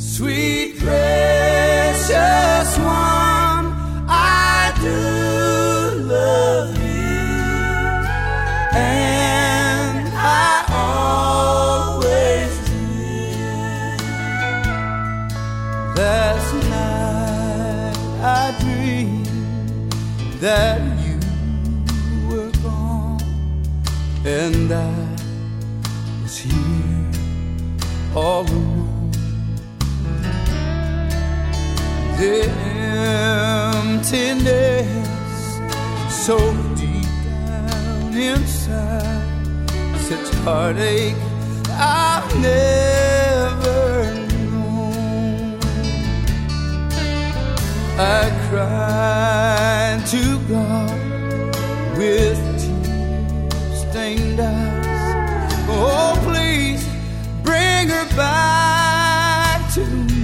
Sweet precious one, I do love you, and I always did. Last night I dreamed that you were gone, and I was here all alone. The emptiness so deep down inside, such heartache I've never known. I cried to God with tear-stained eyes. Oh, please bring her back to me,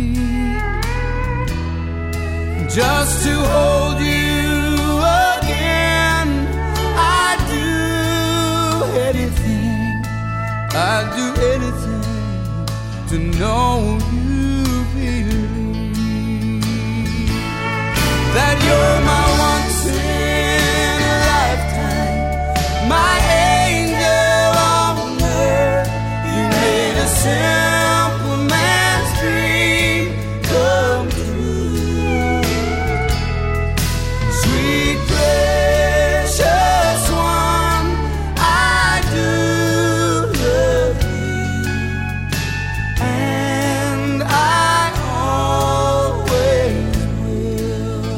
just to hold you again. I'd do anything, I'd do anything to know you believe that you're my once in a lifetime, my angel on earth. You made a simple man's dream come true. Sweet precious one, I do love you, and I always will.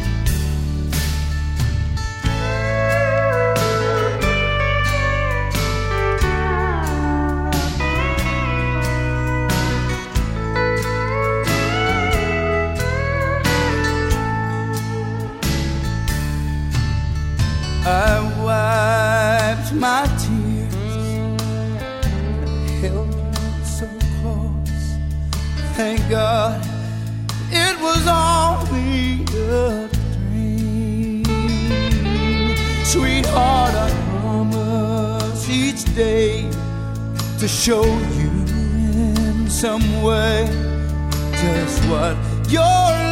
I wiped my tears, held you so close. Thank God it was only a dream. Sweetheart, I promise each day to show you in some way just what your